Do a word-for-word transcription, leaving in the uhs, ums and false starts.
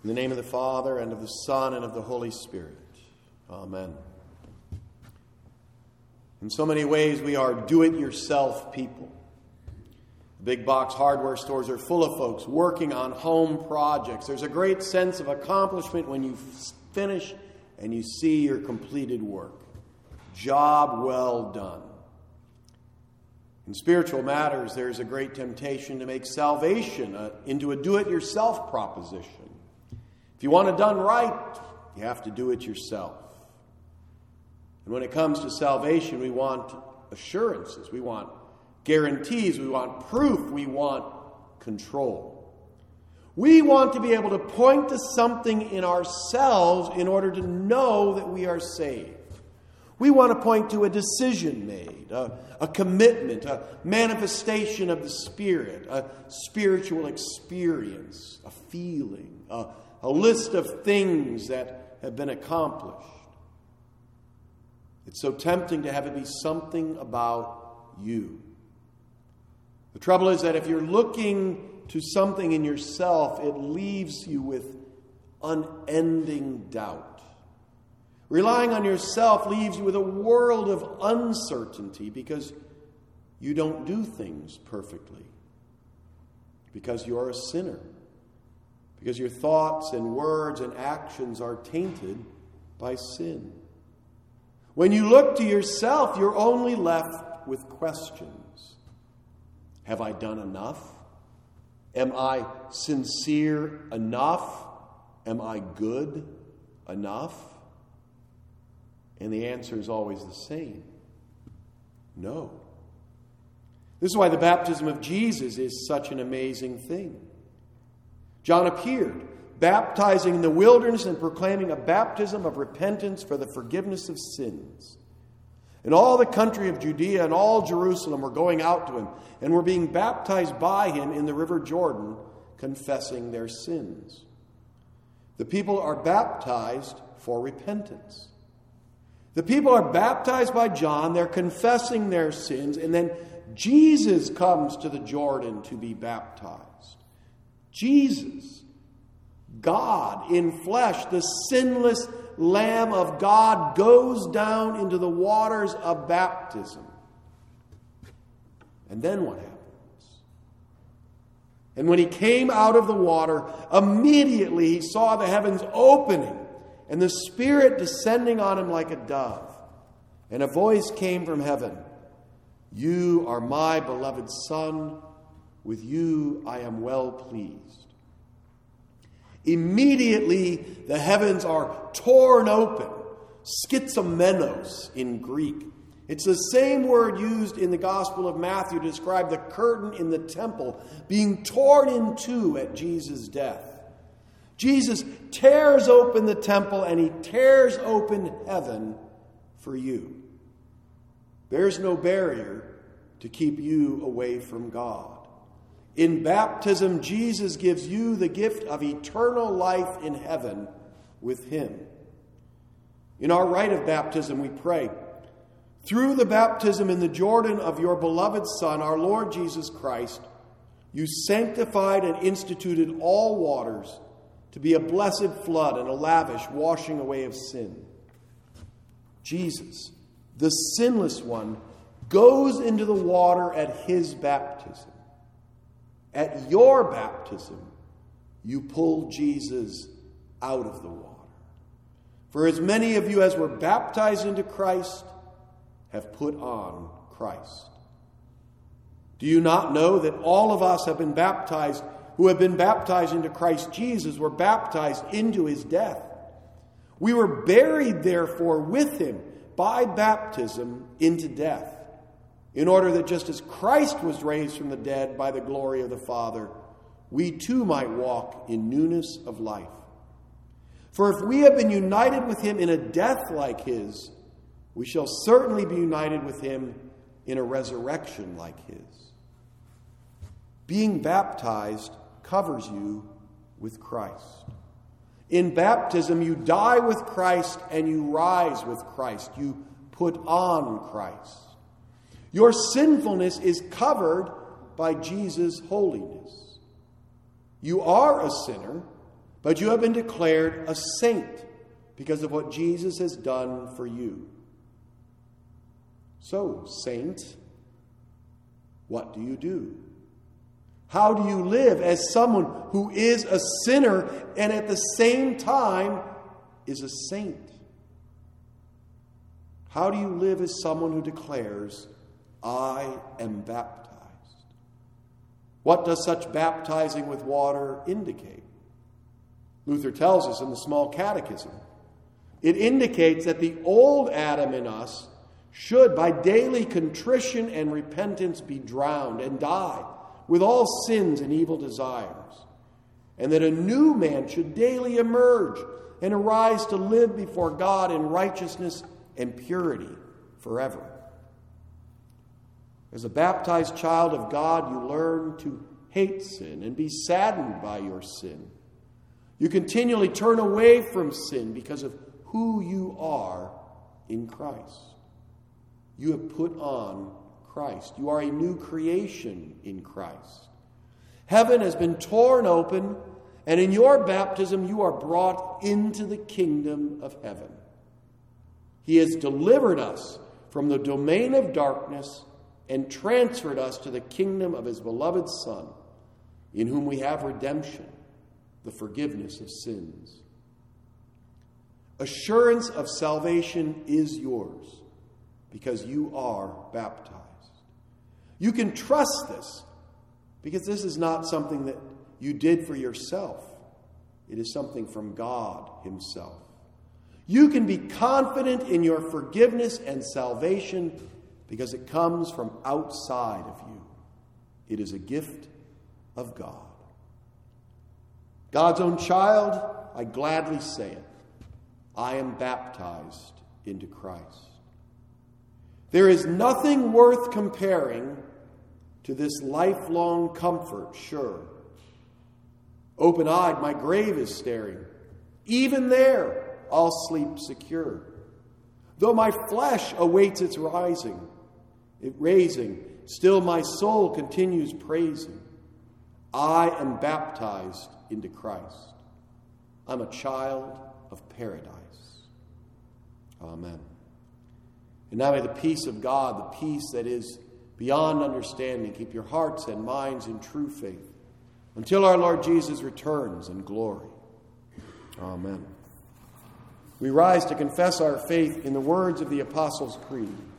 In the name of the Father, and of the Son, and of the Holy Spirit. Amen. In so many ways, we are do-it-yourself people. Big box hardware stores are full of folks working on home projects. There's a great sense of accomplishment when you finish and you see your completed work. Job well done. In spiritual matters, there's a great temptation to make salvation a, into a do-it-yourself proposition. If you want it done right, you have to do it yourself. And when it comes to salvation, we want assurances. We want guarantees. We want proof. We want control. We want to be able to point to something in ourselves in order to know that we are saved. We want to point to a decision made, a, a commitment, a manifestation of the Spirit, a spiritual experience, a feeling, a, a list of things that have been accomplished. It's so tempting to have it be something about you. The trouble is that if you're looking to something in yourself, it leaves you with unending doubt. Relying on yourself leaves you with a world of uncertainty because you don't do things perfectly. Because you're a sinner. Because your thoughts and words and actions are tainted by sin. When you look to yourself, you're only left with questions. Have I done enough? Am I sincere enough? Am I good enough? And the answer is always the same. No. This is why the baptism of Jesus is such an amazing thing. John appeared, baptizing in the wilderness and proclaiming a baptism of repentance for the forgiveness of sins. And all the country of Judea and all Jerusalem were going out to him and were being baptized by him in the river Jordan, confessing their sins. The people are baptized for repentance. The people are baptized by John, they're confessing their sins, and then Jesus comes to the Jordan to be baptized. Jesus, God in flesh, the sinless Lamb of God, goes down into the waters of baptism. And then what happens? And when he came out of the water, immediately he saw the heavens opening and the Spirit descending on him like a dove. And a voice came from heaven, "You are my beloved Son, with you I am well pleased." Immediately the heavens are torn open, schizomenos in Greek. It's the same word used in the Gospel of Matthew to describe the curtain in the temple being torn in two at Jesus' death. Jesus tears open the temple and he tears open heaven for you. There's no barrier to keep you away from God. In baptism, Jesus gives you the gift of eternal life in heaven with him. In our rite of baptism, we pray, "Through the baptism in the Jordan of your beloved Son, our Lord Jesus Christ, you sanctified and instituted all waters to be a blessed flood and a lavish washing away of sin." Jesus, the sinless one, goes into the water at his baptism. At your baptism, you pull Jesus out of the water. For as many of you as were baptized into Christ have put on Christ. Do you not know that all of us have been baptized, who have been baptized into Christ Jesus, were baptized into his death? We were buried, therefore, with him by baptism into death, in order that just as Christ was raised from the dead by the glory of the Father, we too might walk in newness of life. For if we have been united with him in a death like his, we shall certainly be united with him in a resurrection like his. Being baptized covers you with Christ. In baptism, you die with Christ and you rise with Christ. You put on Christ. Your sinfulness is covered by Jesus' holiness. You are a sinner, but you have been declared a saint because of what Jesus has done for you. So, saint, what do you do? How do you live as someone who is a sinner and at the same time is a saint? How do you live as someone who declares, I am baptized? What does such baptizing with water indicate? Luther tells us in the Small Catechism. It indicates that the old Adam in us should, by daily contrition and repentance, be drowned and die with all sins and evil desires, and that a new man should daily emerge and arise to live before God in righteousness and purity forever. As a baptized child of God, you learn to hate sin and be saddened by your sin. You continually turn away from sin because of who you are in Christ. You have put on Christ. You are a new creation in Christ. Heaven has been torn open, and in your baptism you are brought into the kingdom of heaven. He has delivered us from the domain of darkness and transferred us to the kingdom of his beloved Son, in whom we have redemption, the forgiveness of sins. Assurance of salvation is yours because you are baptized. You can trust this because this is not something that you did for yourself. It is something from God himself. You can be confident in your forgiveness and salvation because it comes from outside of you. It is a gift of God. God's own child, I gladly say it. I am baptized into Christ. There is nothing worth comparing to this lifelong comfort, sure. Open-eyed, my grave is staring. Even there, I'll sleep secure. Though my flesh awaits its rising, it raising, still my soul continues praising. I am baptized into Christ. I'm a child of paradise. Amen. And now may the peace of God, the peace that is beyond understanding, keep your hearts and minds in true faith until our Lord Jesus returns in glory. Amen. We rise to confess our faith in the words of the Apostles' Creed.